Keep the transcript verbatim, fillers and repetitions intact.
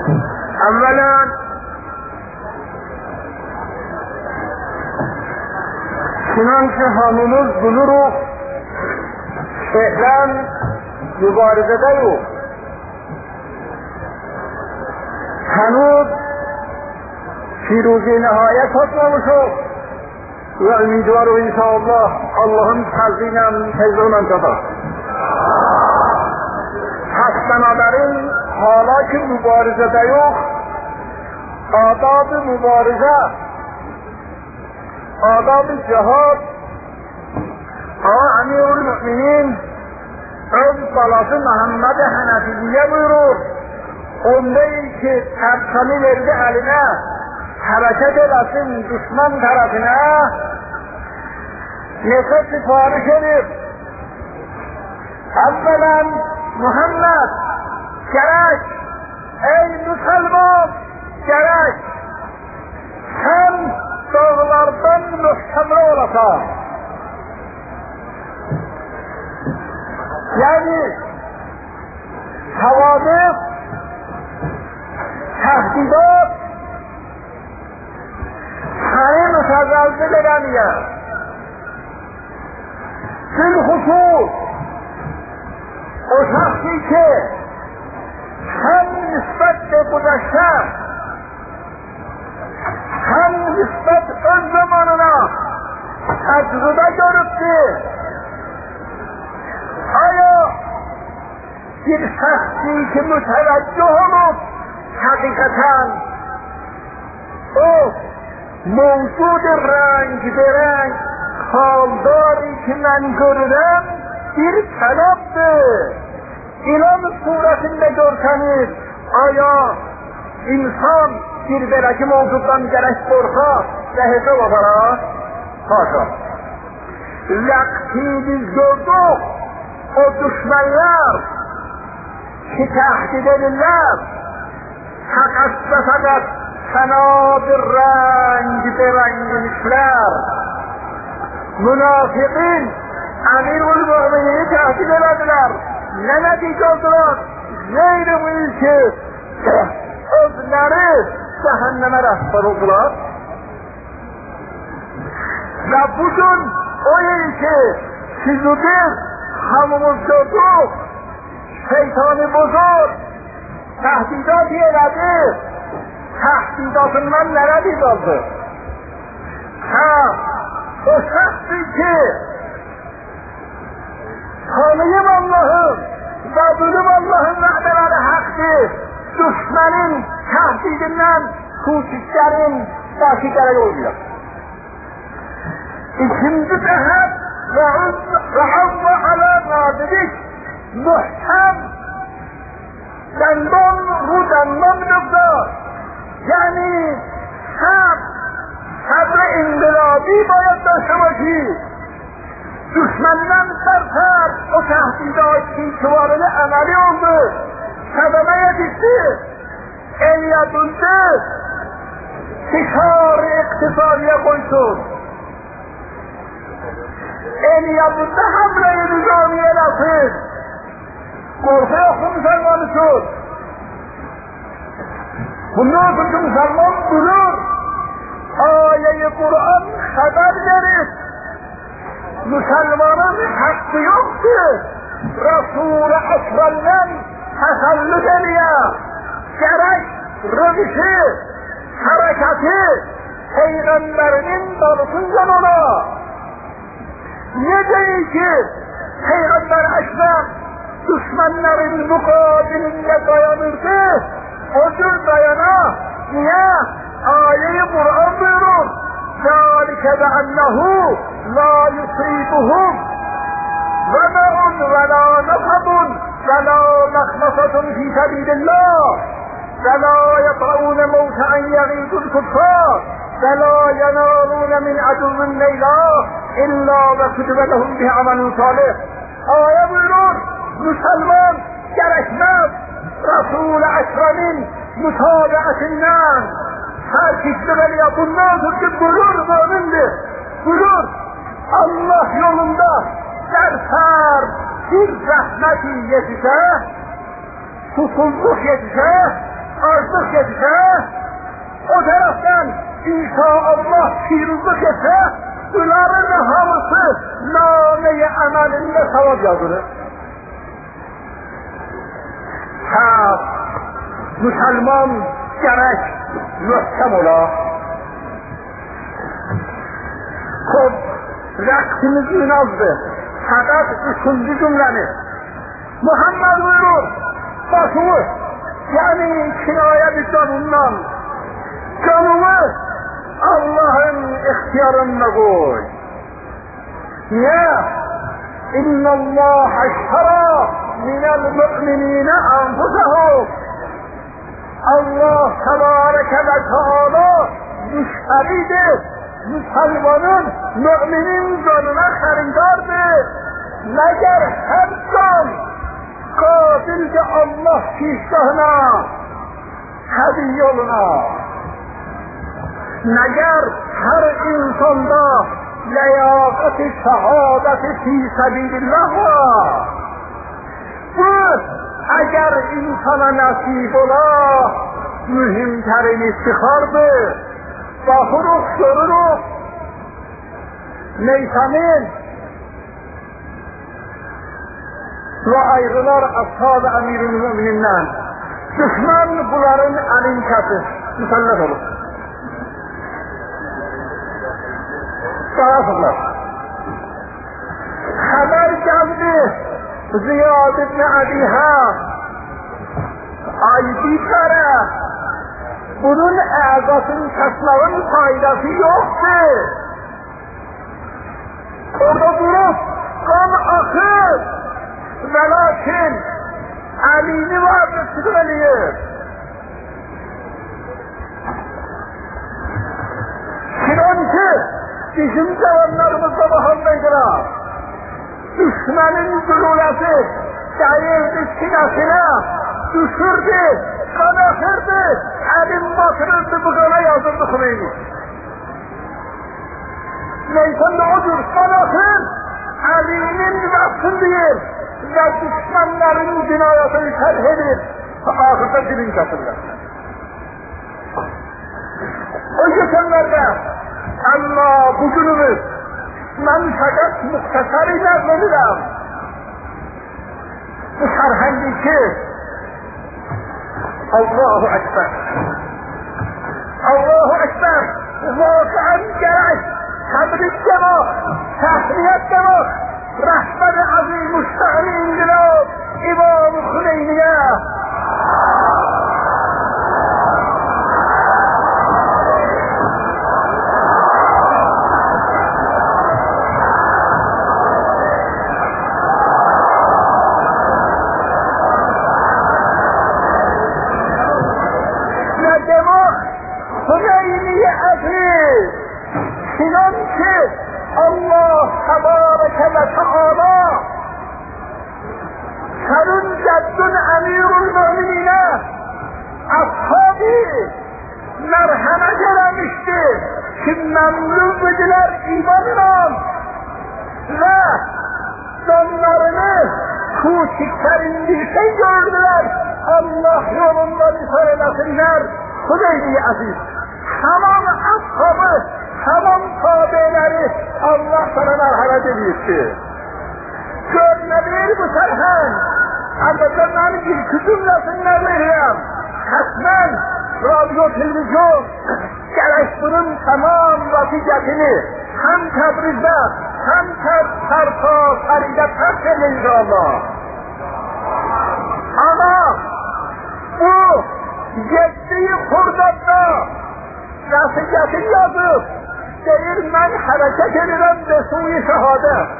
اولا چنانچه همونوز بلورو فعلا مبارزه دارو هنوز پیروزی نهایت حکم شد و امیدوار و انشاءالله اللهم تزینم حیزون انتظار. پس بنابراین حالا که مبارزه دیو آداب مبارزه آداب جهاد آقا امیر المؤمنین از بلاس محمد حنفیه بایرور اونده ای که ترسمی ورده علینه حرکت رسیم دشمن طرفینه نسه سفاره شدیم. اولا محمد گرک ای مسلمان گرک sen dağlardan müstəmrə olasan. Yani havadis, tehdidat səni mütəzəlzil edəmiyə. Bilxusus o şəxsi ki hem nisbət de güzəştə hem nispet ön zamanına tecrübe görüptü. Aya bir şahsi ki müteveccüh olup hakikaten o mevcud renk bereng haldari ki ben görürüm bir talaptır. İlan suretinde görseniz aya insan bir belki mevcuttan gerek korka ve hesap olarak haşa. Vakti biz gördük o düşmanlar ki tehdit edirler fakat ve fakat sana bir renk berengmişler. Münafikin Emirül Mü'minini tehdit edildiler. Ne netice oldular? Neydi bu işi? Özleri cehenneme rehber oldular. Ve bugün o ki sizi biz hamımız gördük, şeytanı bozur, tehdidat eylədi, tehdidatından nerede kaldı? Ha, o şəxsdir ki, tanıyım Allah'ım ve bilib Allah'ın vəhdələri haqqdır, düşmənin tehdidinden kuşiklerin başı gerek oluyor. İkinci cəhət ve Allah ala nazirik muhtem dendon ru dendon nöqta yani sabr sabr indilabi باید داشته باشی. düşmenden serser o tehdidatçı çuvarını əməli oldu. Səbəbə yetişdi. El yadında fişar iktisadiye koysun. El yadında hamle-i nizamiye lafız. Korku yoktu Müslüman için. Bundan sonra Müslüman bulur. Ayet-i Kur'an haber verir. Müslümanın hakkı yoktur. Resul-i Ekrem'den təsəllüt eləyə, gərək rövişi, hərəkəti Peyğəmbərinin dalısıncan ona. Necəyi ki, Peyğəmbər Əkrəm düşmənlərin müqabilində dayanırdı, o cür dayana, niyə? Ayə-i Qur'an buyurur, ذَٰلِكَ بَأَنَّهُ لَا يُصِيبُهُمْ وَمَعٌ وَلَا نَصَبٌ وَلَا مَخْمَصَةٌ فِي سَبِيلِ اللَّهِ وَلَا يَطْرَؤُونَ مَوْتَعًا يَغِيظُ الْكُفَّارَ وَلَا يَنَالُونَ مِنْ عَدُوٍّ نَيْلًا إِلَّا وَكُتِبَ لَهُمْ بِهِ عَمَلٌ صَالِحٌ. Ayə buyurur, Müslüman gerekmez Resul-i Ekrem'in mütabeatinden herkisli veliye bundan sonra gurur mümindir. Gurur Allah yolunda serser bir zahmeti yetişe, susuzluk yetişe, artıq getsə, o tərəfdən inşallah piyruzluq etsə, bunların hamısı nameyi əməlində savab yazılır. Hə, Müslüman gərək möhkəm ola. Xub, rəqsimiz inazdır. Fakat üçüncü cümleni Muhammed buyurur, başımı yani kinaya bir canından canımı Allah'ın ihtiyarına koy. Niye? İnna Allah eşhara minel mü'minine anfusahum. Allah tebareke ve teala müşteridir. Müslümanın, müminin canına xərindardır. Məgər hər can qabildir Allah pişgahına, hədi yoluna. Məgər hər insanda ləyaqət-i şəhadət-i fi səbilillah var. Bu, əgər insana nəsib ola, mühimtərin iftixardır. Baxırıq, görürük, Meysamin və ayrılar ashab-ı əmir-i müminindən. Düşman bunların əlin kəsir, müsəlləf olur. Sağafırlar. Xəbər gəldi, Ziyad ibn Əbihə, aydi tərəf, bunun əzasını kəsməyin faydası yoxdur. Orada durup kan akır ve lakin elini vardır sıkılıyor. Çinoncu bizim cavanlarımızda bahardaydılar. Düşmanın zululası değildi sinasına, düşürdü, kan akırdı, elim batırırdı, bu kana yazırdı Hümeyni. Meytanda odur, kanatır, Ali'nin vəfsın deyir və düşmanların cinayatını şərh edir, ahırda dilin katırlar. O geçenlerde, amma bugünümüz, mən fəqət muxtasarı nəzlənirəm. Bu sərhəndi ki, Allahu Ekber, Allahu Ekber, vaqiən gərək, تبریک جماع تحریت جماع رحمت عظیم الشأن انقلاب امام خمینیه نه جماع خمینیه عزیز چنانچه الله تبارک و تعالی سرون جدون امیر المؤمنین اصحابی مرحمه گرmişti ki memnun dediler imanından ve canlarını küçüklerin bir şey gördüler. Allah yolunda nifar eylesinler. Hudeybi aziz. Tamam ashabı, tamam tabileri Allah sana merhamet ediyordu. Görmedir bu serhen. Elbette ben bir cümlesinden vereyim. Kısmen radyo, televizyon gerek bunun tamam vatikatini hem Tebriz'de hem Tersa Sarı'da terk edin inşallah. Ama bu yettiği fırsatta nasihatini yazıp deyir ben hareket ederim de suyu şehadet.